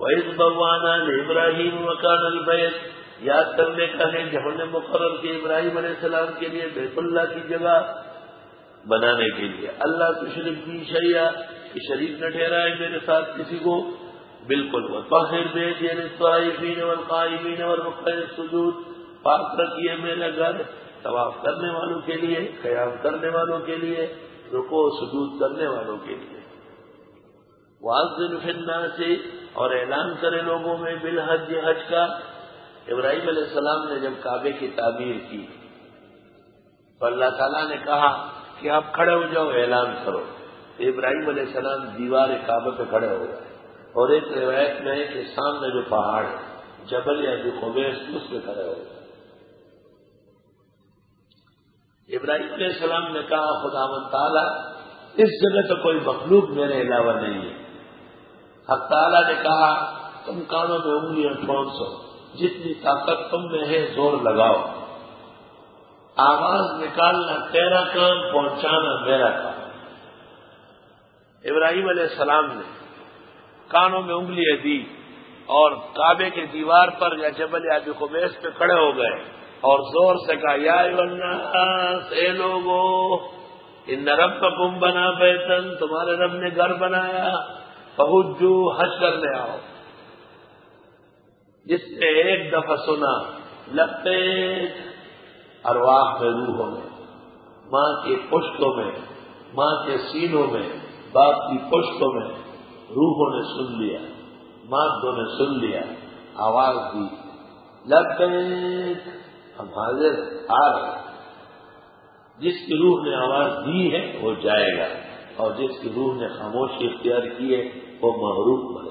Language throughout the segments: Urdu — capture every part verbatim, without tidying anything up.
وَإِذْ بَوَّأْنَا لِإِبْرَاهِيمَ مَكَانَ الْبَيْتِ، یاد کرنے کا ہے جب ہم نے مقرر کی ابراہیم علیہ السلام کے لیے بیت اللہ کی جگہ بنانے کے لیے، اللہ تشرک بی شیئا، کہ شریک نہ ٹھہرائے میرے ساتھ کسی کو، بالکل وطہر بیتی للطائفین والقائمین والرکع السجود، پاک رکھیے میرا گھر طواف کرنے والوں کے لیے، قیام کرنے والوں کے لیے، رکوع و سجود کرنے والوں کے لیے۔ وَأَذِّنْ فِي النَّاسِ، اور اعلان کرے لوگوں میں، بالحج، حج کا۔ ابراہیم علیہ السلام نے جب کعبے کی تعمیر کی تو اللہ تعالیٰ نے کہا کہ آپ کھڑے ہو جاؤ، اعلان کرو۔ ابراہیم علیہ السلام دیوار کعبے پہ کھڑے ہو گئے، اور ایک روایت میں ہے کہ سامنے جو پہاڑ ہے جبل یا جو خبیث، اس پہ کھڑے ہو گئے۔ ابراہیم علیہ السلام نے کہا خداوند تعالیٰ اس جگہ تو کوئی مخلوق میرے علاوہ نہیں ہے۔ حق تعالیٰ نے کہا تم کانوں میں انگلیاں ٹھونسو، جتنی طاقت تم میں ہے زور لگاؤ، آواز نکالنا تیرا کام، پہنچانا میرا کام۔ ابراہیم علیہ السلام نے کانوں میں انگلیاں دی اور کعبے کے دیوار پر یا جبل ابی قبیس پہ کھڑے ہو گئے اور زور سے کہا یا ایھا الناس، اے لوگو، ان ربکم بنا بیتن، تمہارے رب نے گھر بنایا، فحجوا، حج کرنے آؤ۔ جس نے ایک دفعہ سنا لبیک، ارواح میں، روحوں میں، ماں کے پشتوں میں، ماں کے سینوں میں، باپ کی پشتوں میں، روحوں نے سن لیا، مادوں نے سن لیا، آواز دی لبیک، ہم حاضر آ رہے۔ جس کی روح نے آواز دی ہے وہ جائے گا، اور جس کی روح نے خاموشی اختیار کی ہے وہ محروم بنے۔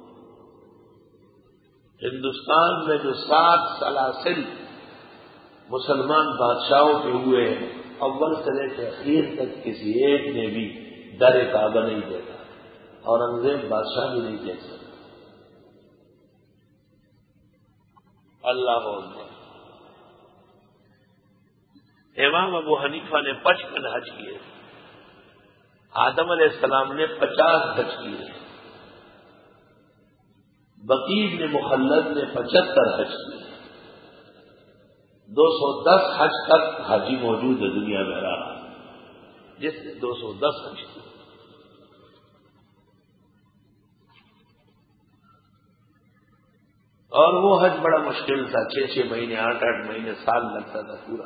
ہندوستان میں جو سات سلاسل مسلمان بادشاہوں کے ہوئے ہیں، اول سے لے کے اخیر تک کسی ایک نے بھی در کعبہ نہیں دیکھا، اورنگزیب بادشاہ بھی نہیں دیکھ سکتا۔ اللہ اکبر۔ امام ابو حنیفہ نے پچپن حج کیے، آدم علیہ السلام نے پچاس حج کیے، بقیع نے مخلد نے پچہتر حج کیے، دو سو دس حج تک حاجی موجود ہے دنیا میں رہا جس نے دو سو دس حج کیے۔ اور وہ حج بڑا مشکل تھا، چھ چھ مہینے، آٹھ آٹھ مہینے، سال لگتا تھا پورا۔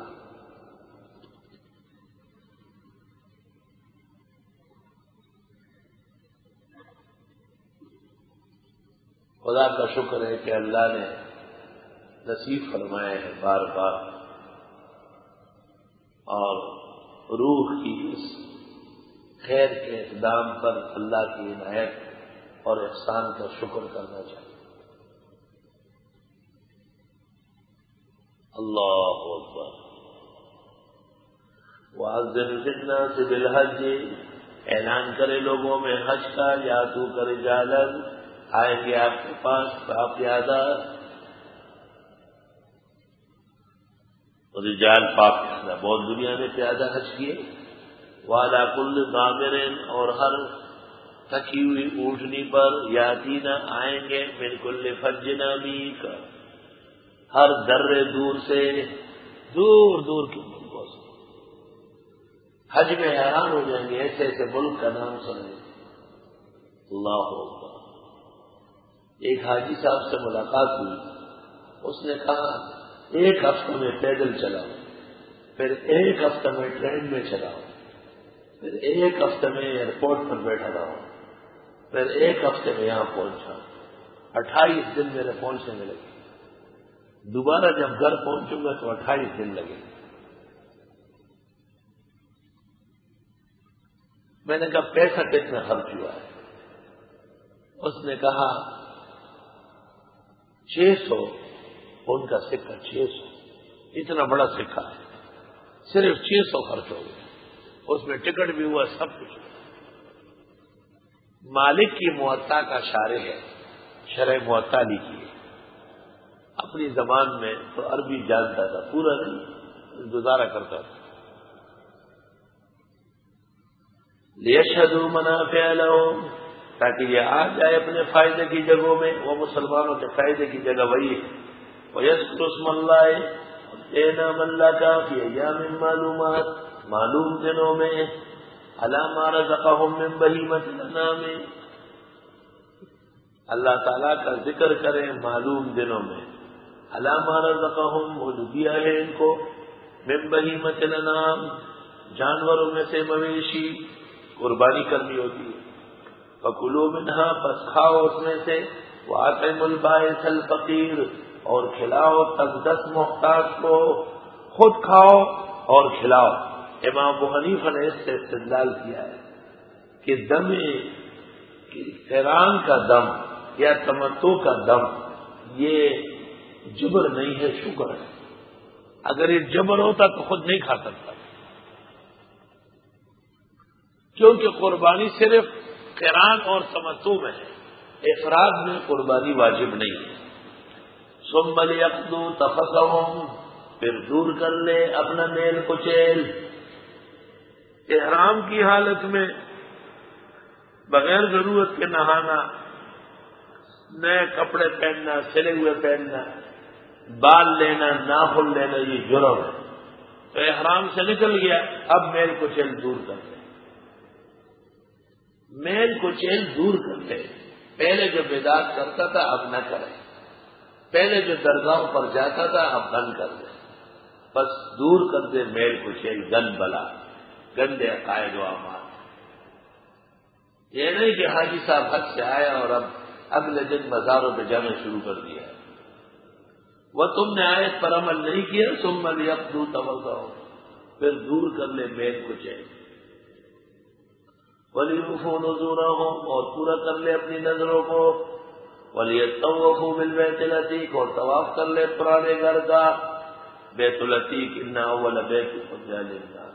خدا کا شکر ہے کہ اللہ نے نصیب فرمائے ہیں بار بار، اور روح کی اس خیر کے اقدام پر اللہ کی عنایت اور احسان کا شکر کرنا چاہیے۔ اللہ اکبر۔ وَأَذِّنْ فِي النَّاسِ بِالْحَجِّ، اعلان کرے لوگوں میں حج کا، یاتوک رجالا، آئیں گے آپ کے پاس آپ پیادہ، رجال پاک پیادہ، بہت دنیا نے پیادہ حج کیے، وَعَلَىٰ كُلِّ ضَامِرٍ، اور ہر تھکی ہوئی اونٹنی پر، یاتینا، آئیں گے، مِن كُلِّ فَجٍّ عَمِيقٍ، ہر درے دور سے، دور دور کے ملکوں سے۔ حج میں حیران ہو جائیں گے، ایسے ایسے ملک کا نام سنیں گے۔ اللہ اکبر۔ ایک حاجی صاحب سے ملاقات ہوئی، اس نے کہا ایک ہفتہ میں پیدل چلاؤ، پھر ایک ہفتہ میں ٹرین میں چلاؤ، پھر ایک ہفتے میں ایئرپورٹ پر بیٹھا رہا، پھر ایک ہفتے میں یہاں پہنچا، اٹھائیس دن میرے پہنچنے میں لگے، دوبارہ جب گھر پہنچوں گا تو اٹھائیس دن لگے۔ میں نے کہا پیسہ کتنا خرچ ہوا ہے؟ اس نے کہا چھ سو، ان کا سکہ چھ سو، اتنا بڑا سکہ ہے، صرف چھ سو خرچ ہو گیا، اس میں ٹکٹ بھی ہوا، سب کچھ۔ مالک کی موطا کا شارح ہے، شرح موطا لکھی ہے، اپنی زبان میں تو عربی جانتا تھا، پورا نہیں، گزارا کرتا تھا۔ لیشہدوا منافع لہم، تاکہ یہ آ جائے اپنے فائدے کی جگہوں میں. وہ مسلمانوں کے فائدے کی جگہ وہی ہے. وَيَذْكُرُ اسْمَ اللَّهِ اے نام اللہ کا فی ایام معلومات معلوم دنوں میں علی ما رزقہم من بہیمۃ الانعام اللہ تعالیٰ کا ذکر کریں معلوم دنوں میں علی ما رزقہم وہ دیا ہے ان کو من بہیمۃ الانعام جانوروں میں سے مویشی قربانی کرنی ہوتی ہے. فَكُلُوا مِنْهَا پس کھاؤ اس میں سے وَأَطْعِمُوا الْبَائِسَ الْفَقِيرَ اور کھلاؤ تنگدست محتاج کو. خود کھاؤ اور کھلاؤ. امام ابو حنیفہ نے اس سے استدلال کیا ہے کہ دم قران کا دم یا تمتع کا دم یہ جبر نہیں ہے شکر ہے. اگر یہ جبر ہوتا تو خود نہیں کھا سکتا کیونکہ قربانی صرف قران اور تمتع میں ہے افراد میں قربانی واجب نہیں ہے. ثم ليقضوا تفثهم پھر دور کر لے اپنا میل کچیل. احرام کی حالت میں بغیر ضرورت کے نہانا نئے کپڑے پہننا سلے ہوئے پہننا بال لینا ناخن لینا یہ جرم ہے. تو احرام سے نکل گیا اب میل کچیل دور کر لے. میل کچیل دور کر لے. پہلے جو بدعت کرتا تھا اب نہ کرے. پہلے جو درگاہوں پر جاتا تھا اب بند کر دے. بس دور کر دے میل کچیل گند بلا گندے عقائد و اعمال. یہ نہیں کہ حاجی صاحب حج سے آیا اور اب اگلے دن بازاروں پہ جانا شروع کر دیا. وہ تم نے آیت پر عمل نہیں کیا ثم ليقضوا تفثهم پھر دور کر لے میل کچیل. وَلْيُوفُوا نُذُورَهُمْ اور پورا کر لے اپنی نظروں کو. وَلْيَطَّوَّفُوا بِالْبَيْتِ الْعَتِيقِ اور طواف کر لے پرانے گھر کا. بیت العتیق ان اول بیت وضع للناس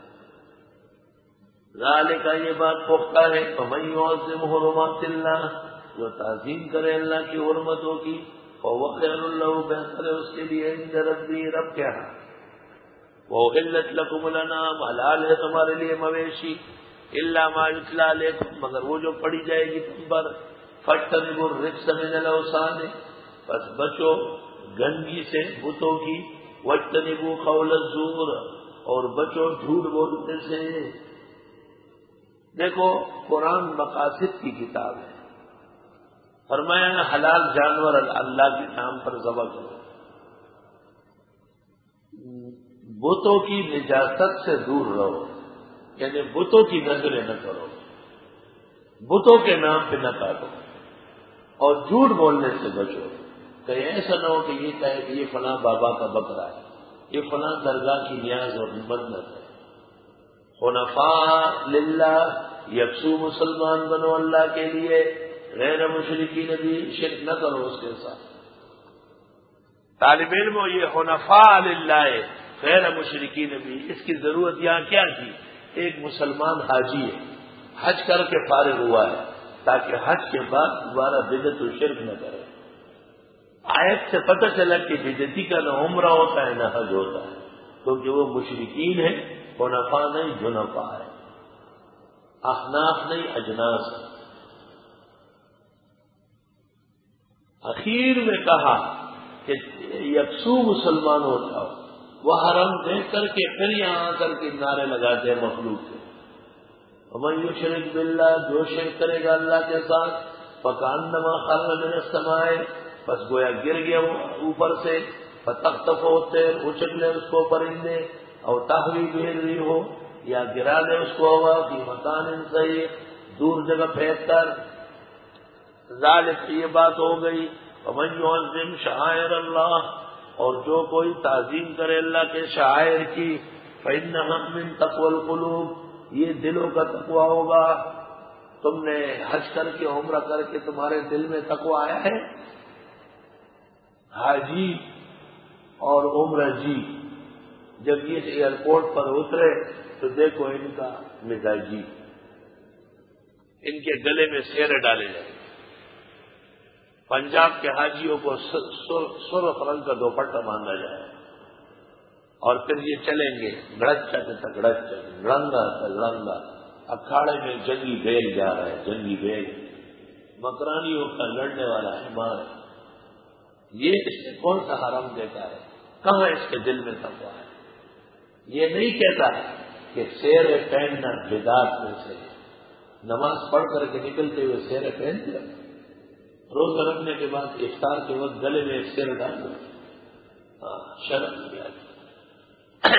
ذالک یہ بات پختہ ہے. فَمَن يُعَظِّمْ حُرُمَاتِ اللَّهِ جو تعظیم کرے اللہ کی حرمتوں کی فَهُوَ خَيْرٌ لَهُ بہتر ہے اس کے لیے عند ربی رب کے ہاں. وَأُحِلَّتْ لَكُمُ الْأَنْعَامُ حلال ہے تمہارے لیے مویشی الا ما یتلی علیکم مگر وہ جو پڑھی جائے گی تم پر. فاجتنبوا الرجس من الاوثان بس بچو گندگی سے بتوں کی. واجتنبوا قول الزور اور بچو جھوٹ بولنے سے. دیکھو قرآن مقاصد کی کتاب ہے. فرمایا حلال جانور اللہ کے نام پر ذبح کرو. بتوں کی نجاست سے دور رہو یعنی بتوں کی نظریں نہ کرو بتوں کے نام پہ نہ کاٹو اور جھوٹ بولنے سے بچو. کہیں ایسا نہ ہو کہ یہ کہے کہ یہ فلاں بابا کا بکرا ہے یہ فلاں درگاہ کی نیاز اور منت ہے. حنفاء للہ یکسو مسلمان بنو اللہ کے لیے غیر مشرکین بھی شرک نہ کرو اس کے ساتھ. طالب علم یہ حنفاء للہ غیر مشرکین بھی اس کی ضرورت یہاں کیا تھی. ایک مسلمان حاجی ہے حج کر کے فارغ ہوا ہے تاکہ حج کے بعد دوبارہ بدعت و شرک نہ کرے. آیت سے پتہ چلا کہ بدعتی کا نہ عمرہ ہوتا ہے نہ حج ہوتا ہے کیونکہ وہ مشرکین ہے. حنفاء نہیں جنفاء ہے. احناف نہیں اجناس ہے. اخیر میں کہا کہ یکسو مسلمان ہو جاؤ. وہ حرم دیکھ کر کے پھر یہاں آ کر کے نعرے لگاتے ہیں مخلوق سے. ومن یشرک باللہ جو شرک کرے گا اللہ کے ساتھ فکأنما خر من السماء بس گویا گر گیا وہ اوپر سے. فتخطفہ الطیر اچک لے اس کو پرندے اور تحوی به الريح ہو یا گرا دے اس کو ہوا فی مکان صحیح دور جگہ پھینک کر. ذالک یہ بات ہو گئی. ومن یعظم شعائر اللہ اور جو کوئی تعظیم کرے اللہ کے شعائر کی فإنها من تقوى القلوب یہ دلوں کا تقوی ہوگا. تم نے حج کر کے عمرہ کر کے تمہارے دل میں تقوی آیا ہے. حاجی اور عمرہ جی جب یہ ایئرپورٹ پر اترے تو دیکھو ان کا مزاجی ان کے گلے میں سیرے ڈالے جائیں. پنجاب کے حاجیوں کو سرخ رنگ کا دوپٹہ باندھا جائے اور پھر یہ چلیں گے گڑچا تک گڑچا گڑنگا تک گڑنگا. اکھاڑے میں جنگی بیل جا رہا ہے جنگی بیل مکرانیوں کا لڑنے والا حمار ہے. یہ اس نے کون سا حرام دیتا ہے؟ کہاں اس کے دل میں تقویٰ ہے؟ یہ نہیں کہتا کہ سیرے پہننا بدعت میں سے، نماز پڑھ کر کے نکلتے ہوئے سیرے پہن دیا، روزہ رکھنے کے بعد افطار کے وقت گلے میں ایک سیر ڈال دو، ہاں شرم نہیں آتی.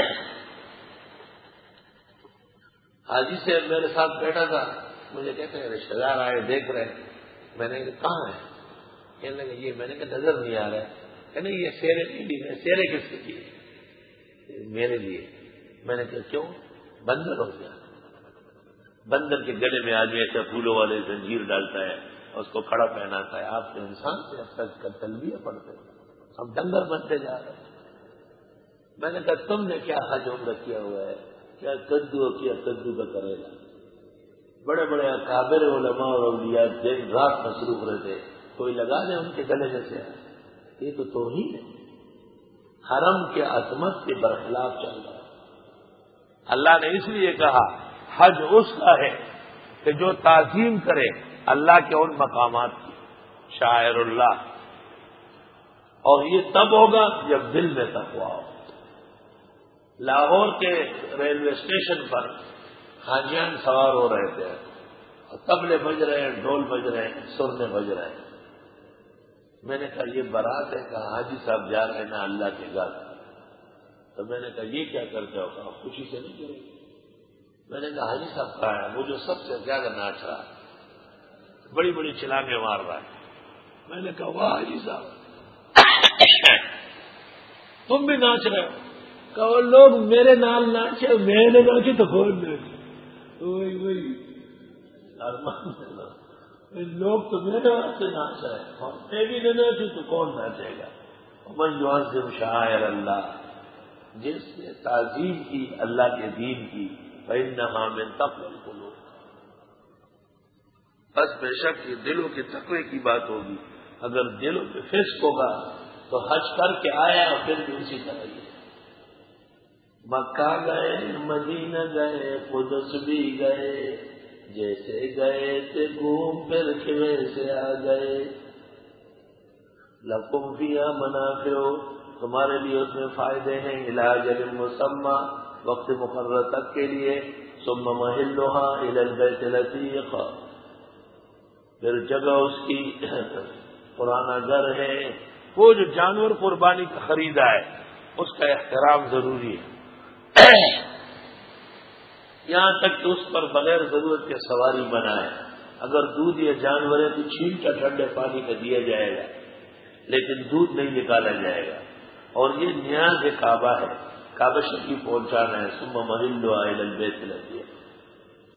حاجی سے میرے ساتھ بیٹھا تھا، مجھے کہتے ہیں رشتے دار آئے دیکھ رہے ہیں. میں نے کہا کہاں ہے؟ کہنے لگے یہ. میں نے کہا نظر نہیں آ رہا ہے. کہنے یہ سیرے نہیں لی. میں سیرے کس کے لیے؟ میرے لیے. میں نے کہا کیوں؟ بندر ہو گیا. بندر کے گلے میں آدمی ایسے پھولوں والے زنجیر ڈالتا ہے اور اس کو کھڑا پہناتا ہے. آپ تو انسان سے اب تک کا تلبیہ پڑھتے ہیں، ہم ڈنگر بنتے جا رہے ہیں. میں نے کہا تم نے کیا حج عمرہ کیا ہوا ہے؟ کیا کدو کیا کدو کا کرے گا. بڑے بڑے اکابر علماء اور اولیاء دن رات مصروف رہتے، کوئی لگا دے ان کے گلے میں سے. یہ تو توہین ہے، حرم کے عظمت کے برخلاف چل رہا ہے. اللہ نے اس لیے کہا حج اس کا ہے کہ جو تعظیم کرے اللہ کے ان مقامات کی، شاعر اللہ. اور یہ تب ہوگا جب دل میں تقویٰ ہو. لاہور کے ریلوے اسٹیشن پر حاجیان سوار ہو رہے تھے، طبلے بج رہے ہیں، ڈھول بج رہے ہیں، سرنے بج رہے ہیں. میں نے کہا یہ بارات ہے. کہا حاجی صاحب جا رہے ہیں نا اللہ کے گھر. تو میں نے کہا یہ کیا کرتے ہو؟ کہا خوشی سے نہیں کریں. میں نے کہا حاجی صاحب کہا ہے وہ جو سب سے زیادہ ناچ رہا ہے، بڑی بڑی چھلانگیں مار رہا ہے. میں نے کہا واہ حاجی صاحب تم بھی ناچ رہے ہو. کہ وہ لوگ میرے نال ناچے، میں نے ناچے تو کون ناچے؟ وہی وہی لوگ تو میرے واسطے ناچ رہے ہیں اور میں بھی نہ ناچوں تو کون ناچے گا؟ من یعظم شعائر اللہ، جس نے تعظیم کی اللہ کے دین کی، فإنہا من تقوی القلوب، بس بے شک یہ دلوں کے تقوی کی بات ہوگی. اگر دلوں پہ فسق ہوگا تو حج کر کے آیا اور پھر بھی اسی طرح ہی. مکہ گئے، مدینہ گئے، قدس بھی گئے، جیسے گئے تھے گھوم پھر کے ویسے آ گئے. لکم فیہا منافع، تمہارے لیے اس میں فائدے ہیں، الی اجل مسمى، وقت مقرر تک کے لیے. ثم محلها الی البیت العتیق، پھر جگہ اس کی پرانا گھر ہے. وہ جو جانور قربانی کا خریدا ہے اس کا احترام ضروری ہے، یہاں تک کہ اس پر بغیر ضرورت کے سواری بنائے. اگر دودھ یا جانور ہے تو چھیل کا ٹھنڈے پانی کا دیا جائے گا، لیکن دودھ نہیں نکالا جائے گا. اور یہ نیاز کعبہ ہے، کعبہ شریف پہنچانا ہے. ثم محلها الی البیت العتیق،